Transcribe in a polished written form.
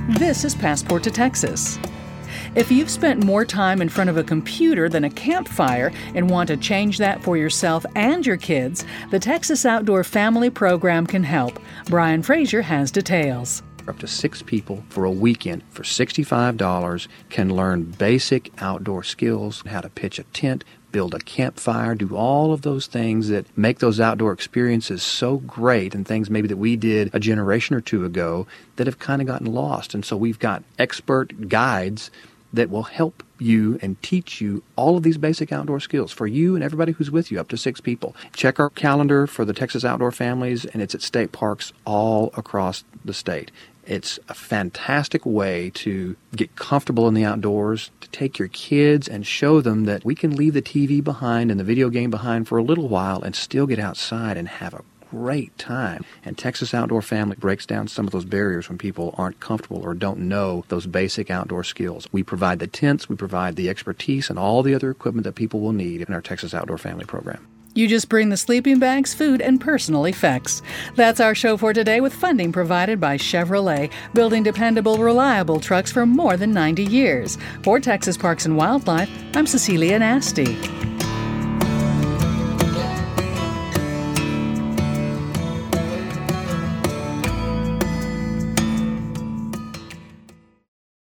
This is Passport to Texas. If you've spent more time in front of a computer than a campfire and want to change that for yourself and your kids, the Texas Outdoor Family Program can help. Brian Frazier has details. Up to 6 people for a weekend for $65 can learn basic outdoor skills, how to pitch a tent, build a campfire, do all of those things that make those outdoor experiences so great, and things maybe that we did a generation or two ago that have kind of gotten lost. And so we've got expert guides that will help you and teach you all of these basic outdoor skills for you and everybody who's with you, up to 6 people. Check our calendar for the Texas Outdoor Families, and it's at state parks all across the state. It's a fantastic way to get comfortable in the outdoors, to take your kids and show them that we can leave the TV behind and the video game behind for a little while and still get outside and have a great time. And Texas Outdoor Family breaks down some of those barriers when people aren't comfortable or don't know those basic outdoor skills. We provide the tents, we provide the expertise, and all the other equipment that people will need in our Texas Outdoor Family program. You just bring the sleeping bags, food, and personal effects. That's our show for today, with funding provided by Chevrolet, building dependable, reliable trucks for more than 90 years. For Texas Parks and Wildlife, I'm Cecilia Nasty.